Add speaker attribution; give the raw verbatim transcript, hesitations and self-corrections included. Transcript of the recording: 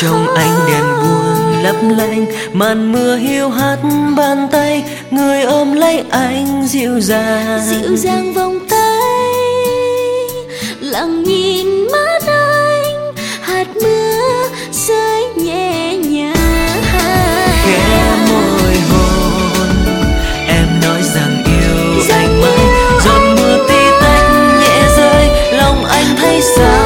Speaker 1: trong ánh đèn buồn lấp lánh, màn mưa hiu hắt bàn tay, người ôm lấy anh dịu dàng
Speaker 2: dịu dàng vòng tay, lặng nhìn mắt anh, hạt mưa rơi nhẹ nhàng.
Speaker 1: Khẽ môi hôn em nói rằng yêu
Speaker 2: Rằng
Speaker 1: anh mãi,
Speaker 2: yêu
Speaker 1: giọt mưa tí tách nhẹ rơi, lòng anh thấy sao